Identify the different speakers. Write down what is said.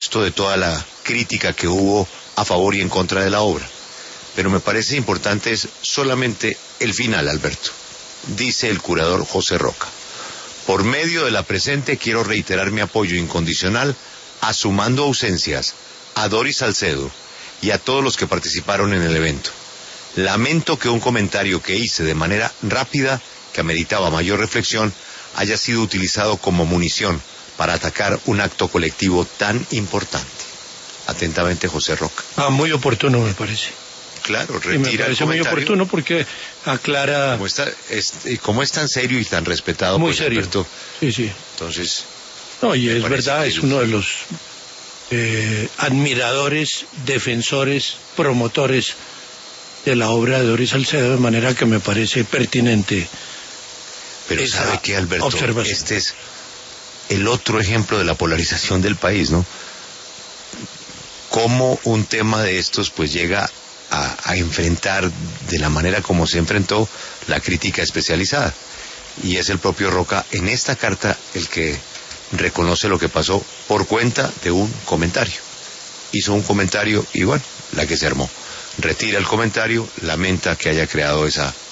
Speaker 1: esto de toda la crítica que hubo a favor y en contra de la obra. Pero me parece importante es solamente el final, Alberto. Dice el curador José Roca: por medio de la presente quiero reiterar mi apoyo incondicional, asumando ausencias, a Doris Salcedo y a todos los que participaron en el evento. Lamento que un comentario que hice de manera rápida, que ameritaba mayor reflexión, haya sido utilizado como munición para atacar un acto colectivo tan importante. Atentamente, José Roca.
Speaker 2: Muy oportuno, me parece.
Speaker 1: Claro, retira
Speaker 2: y me parece muy oportuno porque aclara...
Speaker 1: Como es tan serio y tan respetado,
Speaker 2: muy
Speaker 1: pues,
Speaker 2: serio.
Speaker 1: Alberto,
Speaker 2: Sí.
Speaker 1: Entonces...
Speaker 2: No, y es verdad, es uno de los admiradores, defensores, promotores de la obra de Doris Salcedo, de manera que me parece pertinente.
Speaker 1: Pero ¿sabe qué, Alberto?
Speaker 2: Observación.
Speaker 1: Este es el otro ejemplo de la polarización del país, ¿no? Cómo un tema de estos pues llega a enfrentar de la manera como se enfrentó la crítica especializada. Y es el propio Roca en esta carta el que reconoce lo que pasó por cuenta de un comentario. Hizo un comentario y bueno, la que se armó. Retira el comentario, lamenta que haya creado esa